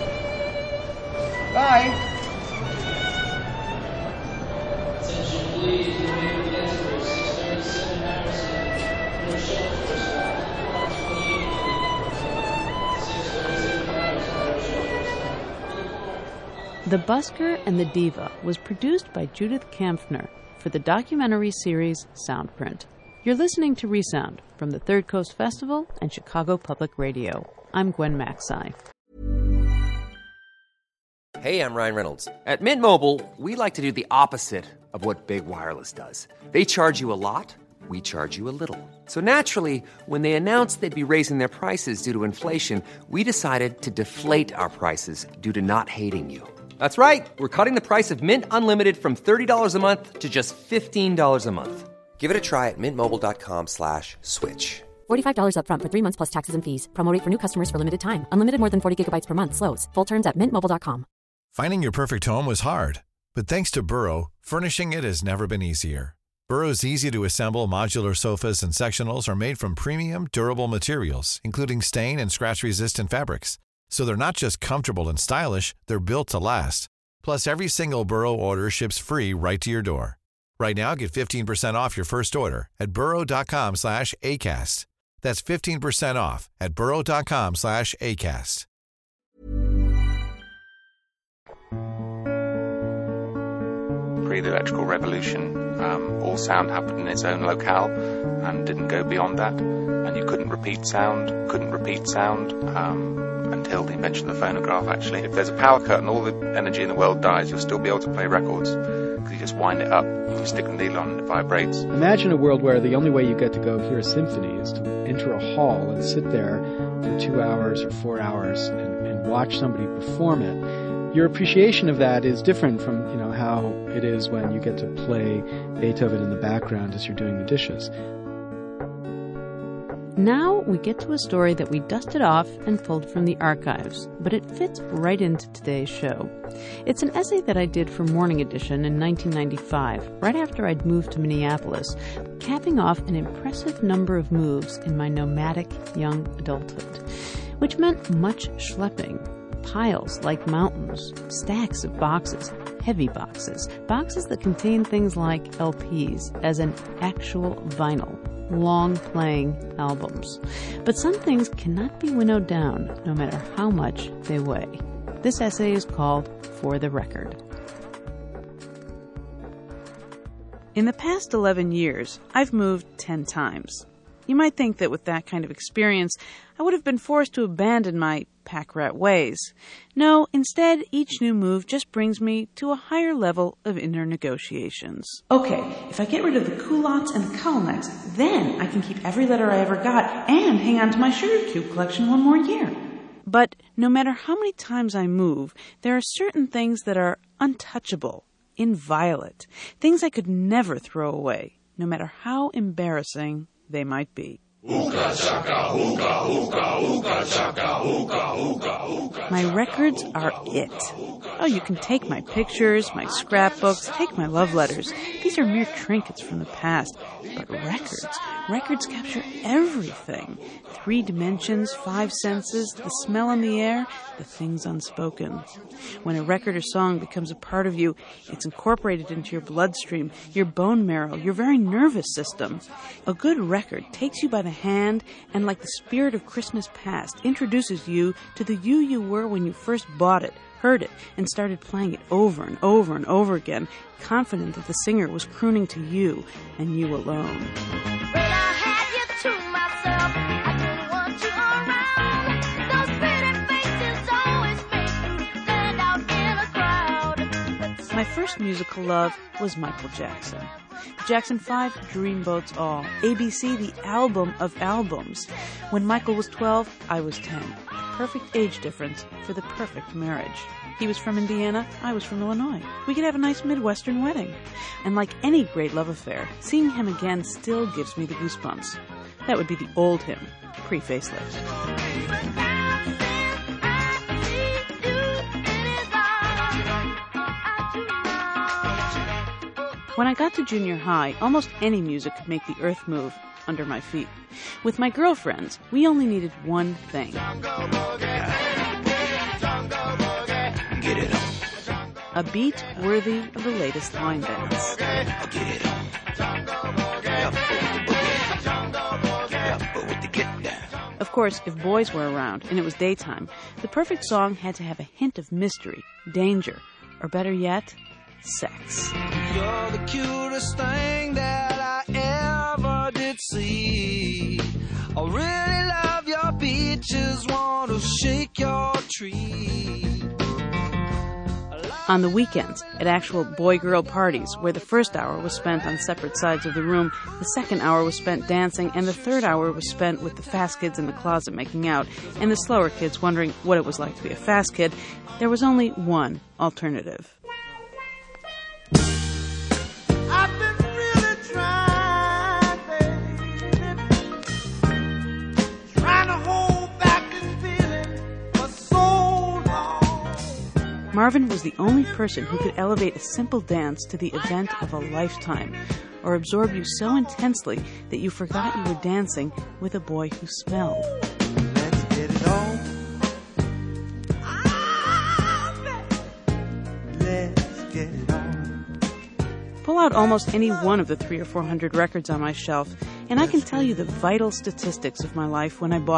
Bye. The Busker and the Diva was produced by Judith Kampfner for the documentary series Soundprint. You're listening to Resound from the Third Coast Festival and Chicago Public Radio. I'm Gwen Maxey. Hey, I'm Ryan Reynolds. At Mint Mobile, we like to do the opposite of what Big Wireless does. They charge you a lot, we charge you a little. So naturally, when they announced they'd be raising their prices due to inflation, we decided to deflate our prices due to not hating you. That's right. We're cutting the price of Mint Unlimited from thirty dollars a month to just fifteen dollars a month. Give it a try at mintmobile.com slash switch. forty-five dollars up front for three months plus taxes and fees. Promo rate for new customers for limited time. Unlimited more than forty gigabytes per month. Slows full terms at mint mobile dot com. Finding your perfect home was hard, but thanks to Burrow, furnishing it has never been easier. Burrow's easy-to-assemble modular sofas and sectionals are made from premium, durable materials, including stain and scratch-resistant fabrics. So they're not just comfortable and stylish, they're built to last. Plus, every single Burrow order ships free right to your door. Right now, get fifteen percent off your first order at burrow.com slash ACAST. That's fifteen percent off at burrow.com slash ACAST. Pre the electrical revolution, um, all sound happened in its own locale and didn't go beyond that. And you couldn't repeat sound, couldn't repeat sound. Um, until the invention of the phonograph, actually. If there's a power cut and all the energy in the world dies, you'll still be able to play records, because you just wind it up, you stick the needle on and it vibrates. Imagine a world where the only way you get to go hear a symphony is to enter a hall and sit there for two hours or four hours and, and watch somebody perform it. Your appreciation of that is different from, you know, how it is when you get to play Beethoven in the background as you're doing the dishes. Now we get to a story that we dusted off and pulled from the archives, but it fits right into today's show. It's an essay that I did for Morning Edition in nineteen ninety-five, right after I'd moved to Minneapolis, capping off an impressive number of moves in my nomadic young adulthood, which meant much schlepping, piles like mountains, stacks of boxes, heavy boxes, boxes that contain things like L Ps, as in actual vinyl, long-playing albums. But some things cannot be winnowed down, no matter how much they weigh. This essay is called For the Record. In the past eleven years, I've moved ten times. You might think that with that kind of experience, I would have been forced to abandon my pack-rat ways. No, instead, each new move just brings me to a higher level of inner negotiations. Okay, if I get rid of the culottes and the cowl necks, then I can keep every letter I ever got and hang on to my sugar cube collection one more year. But no matter how many times I move, there are certain things that are untouchable, inviolate, things I could never throw away, no matter how embarrassing they might be. My records are it. Oh, you can take my pictures, my scrapbooks, take my love letters. These are mere trinkets from the past. But records, records capture everything. Three dimensions, five senses, the smell in the air, the things unspoken. When a record or song becomes a part of you, it's incorporated into your bloodstream, your bone marrow, your very nervous system. A good record takes you by the hand and, like the spirit of Christmas past, introduces you to the you you were when you first bought it, heard it, and started playing it over and over and over again, confident that the singer was crooning to you and you alone. My first musical love was Michael Jackson. Jackson five, Dreamboat's All. A B C, the album of albums. When Michael was twelve, I was ten. Perfect age difference for the perfect marriage. He was from Indiana, I was from Illinois. We could have a nice Midwestern wedding. And like any great love affair, seeing him again still gives me the goosebumps. That would be the old him, pre-facelift. When I got to junior high, almost any music could make the earth move under my feet. With my girlfriends, we only needed one thing. Get it on. A beat worthy of the latest line dance. Get it on. Of course, if boys were around and it was daytime, the perfect song had to have a hint of mystery, danger, or better yet, sex. You're the cutest thing that I ever did see. I really love your beaches, want to shake your tree. On the weekends, at actual boy-girl parties, where the first hour was spent on separate sides of the room, the second hour was spent dancing, and the third hour was spent with the fast kids in the closet making out, and the slower kids wondering what it was like to be a fast kid, there was only one alternative. Marvin was the only person who could elevate a simple dance to the event of a lifetime, or absorb you so intensely that you forgot you were dancing with a boy who smelled. Let's get it on. Let's get it on. Pull out almost any one of the three or four hundred records on my shelf, and I can tell you the vital statistics of my life when I bought it.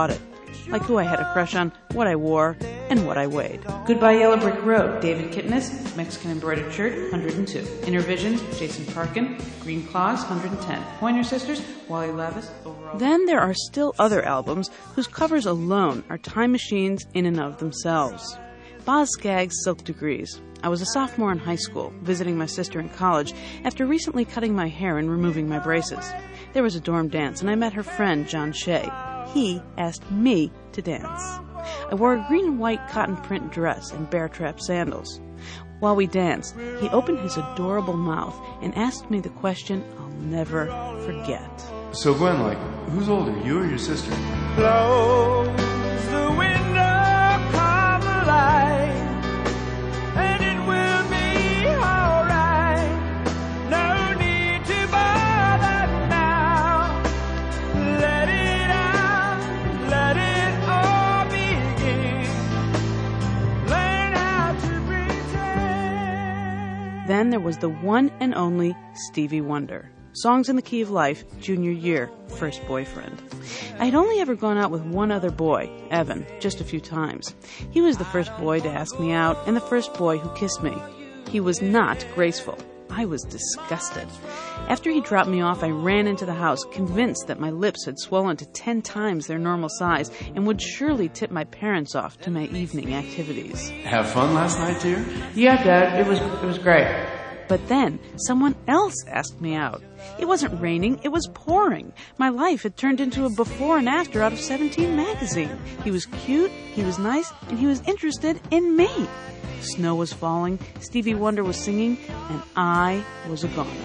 like who I had a crush on, what I wore, and what I weighed. Goodbye Yellow Brick Road, David Kitness, Mexican Embroidered Shirt, one hundred two. Inner Visions, Jason Parkin, Green Claws, one hundred ten. Pointer Sisters, Wally Lavis, Overall. Then there are still other albums whose covers alone are time machines in and of themselves. Boz Scaggs' Silk Degrees. I was a sophomore in high school, visiting my sister in college, after recently cutting my hair and removing my braces. There was a dorm dance, and I met her friend, John Shea. He asked me to dance. I wore a green and white cotton print dress and bear trap sandals. While we danced, he opened his adorable mouth and asked me the question I'll never forget. So Gwen, like, who's older, you or your sister? Close the window, calm the light, and it will be alright. No need to bother now. Let it out, let it all begin. Learn how to pretend. Then there was the one and only Stevie Wonder. Songs in the Key of Life, junior year, first boyfriend. I had only ever gone out with one other boy, Evan, just a few times. He was the first boy to ask me out and the first boy who kissed me. He was not graceful. I was disgusted. After he dropped me off, I ran into the house, convinced that my lips had swollen to ten times their normal size and would surely tip my parents off to my evening activities. Have fun last night, dear? Yeah, Dad, it was it was great. But then, someone else asked me out. It wasn't raining, it was pouring. My life had turned into a before and after out of Seventeen magazine. He was cute, he was nice, and he was interested in me. Snow was falling, Stevie Wonder was singing, and I was a goner.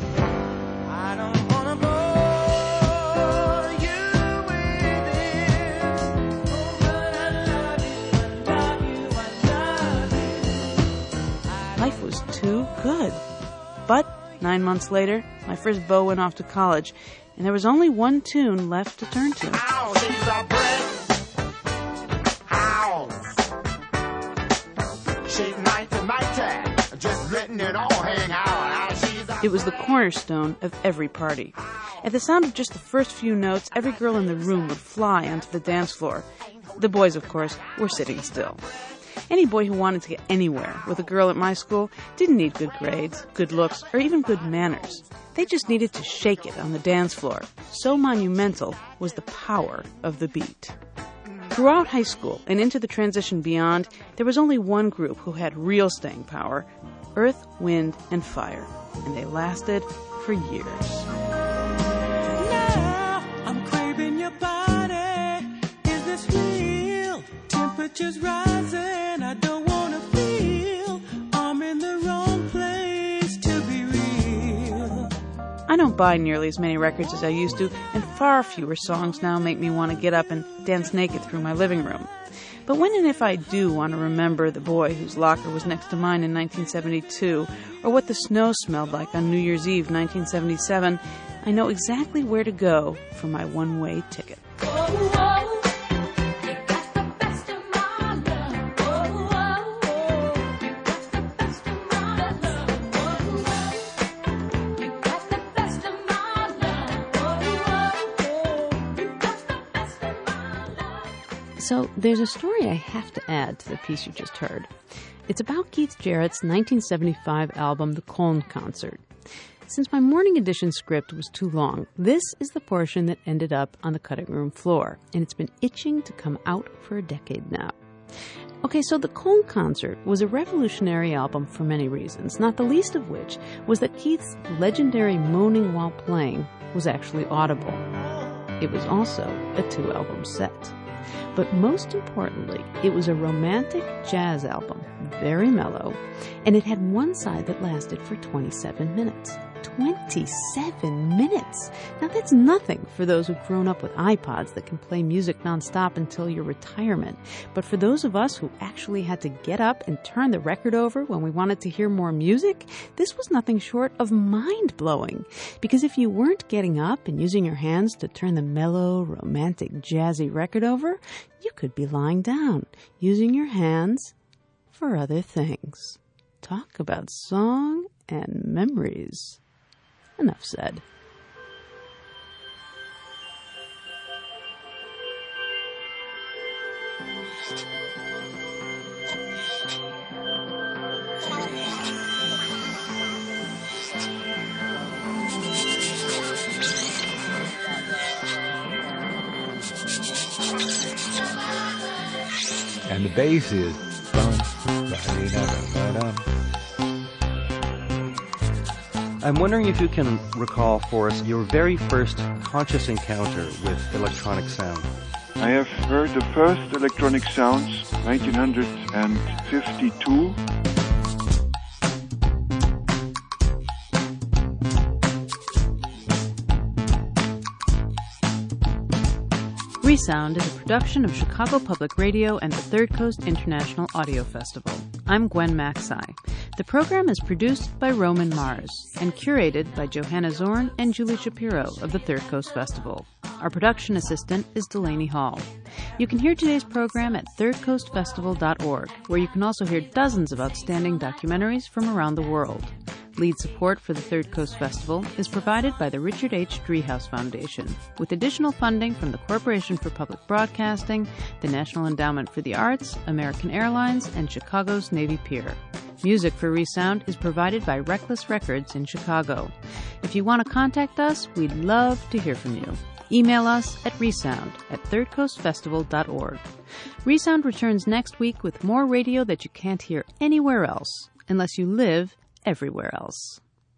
Life was too good. But nine months later, my first beau went off to college, and there was only one tune left to turn to. Ow, she's a brick house. She's nighty, nighty, just letting it all hang out. She's a It was the cornerstone of every party. At the sound of just the first few notes, every girl in the room would fly onto the dance floor. The boys, of course, were sitting still. Any boy who wanted to get anywhere with a girl at my school didn't need good grades, good looks, or even good manners. They just needed to shake it on the dance floor. So monumental was the power of the beat. Throughout high school and into the transition beyond, there was only one group who had real staying power: Earth, Wind, and Fire. And they lasted for years. Now I'm craving your body. Is this real? Temperature's rising. I don't wanna feel I'm in the wrong place to be real. I don't buy nearly as many records as I used to, and far fewer songs now make me want to get up and dance naked through my living room. But when and if I do want to remember the boy whose locker was next to mine in nineteen seventy-two, or what the snow smelled like on New Year's Eve nineteen seventy-seven, I know exactly where to go for my one-way ticket. So there's a story I have to add to the piece you just heard. It's about Keith Jarrett's nineteen seventy-five album, The Colne Concert. Since my morning edition script was too long, this is the portion that ended up on the cutting room floor, and it's been itching to come out for a decade now. Okay, so The Colne Concert was a revolutionary album for many reasons, not the least of which was that Keith's legendary moaning while playing was actually audible. It was also a two-album set. But most importantly, it was a romantic jazz album, very mellow, and it had one side that lasted for twenty-seven minutes. twenty-seven minutes! Now that's nothing for those who've grown up with iPods that can play music nonstop until your retirement. But for those of us who actually had to get up and turn the record over when we wanted to hear more music, this was nothing short of mind-blowing. Because if you weren't getting up and using your hands to turn the mellow, romantic, jazzy record over, you could be lying down, using your hands for other things. Talk about song and memories. Enough said. And the bass is bum, ba-dee-da-dum-ba-dum. I'm wondering if you can recall for us your very first conscious encounter with electronic sound. I have heard the first electronic sounds, nineteen fifty-two. Resound is a production of Chicago Public Radio and the Third Coast International Audio Festival. I'm Gwen Macsai. The program is produced by Roman Mars and curated by Johanna Zorn and Julie Shapiro of the Third Coast Festival. Our production assistant is Delaney Hall. You can hear today's program at third coast festival dot org, where you can also hear dozens of outstanding documentaries from around the world. Lead support for the Third Coast Festival is provided by the Richard H. Driehaus Foundation, with additional funding from the Corporation for Public Broadcasting, the National Endowment for the Arts, American Airlines, and Chicago's Navy Pier. Music for Resound is provided by Reckless Records in Chicago. If you want to contact us, we'd love to hear from you. Email us at resound at third coast festival dot org. Resound returns next week with more radio that you can't hear anywhere else, unless you live everywhere else.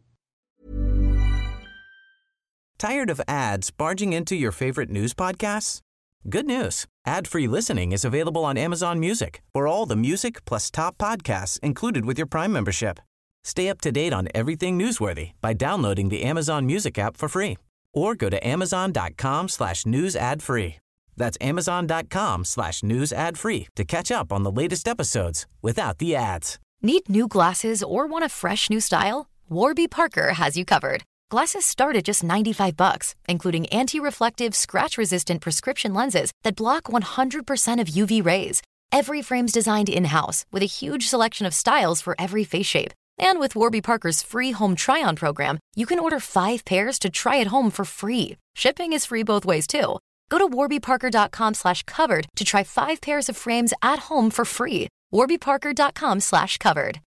Tired of ads barging into your favorite news podcasts? Good news. Ad-free listening is available on Amazon Music for all the music plus top podcasts included with your Prime membership. Stay up to date on everything newsworthy by downloading the Amazon Music app for free or go to amazon.com slash news ad free. That's amazon.com slash news ad free to catch up on the latest episodes without the ads. Need new glasses or want a fresh new style? Warby Parker has you covered. Glasses start at just ninety-five bucks, including anti-reflective, scratch-resistant prescription lenses that block one hundred percent of U V rays. Every frame's designed in-house with a huge selection of styles for every face shape. And with Warby Parker's free home try-on program, you can order five pairs to try at home for free. Shipping is free both ways, too. Go to warbyparker.com slash covered to try five pairs of frames at home for free. warbyparker.com slash covered.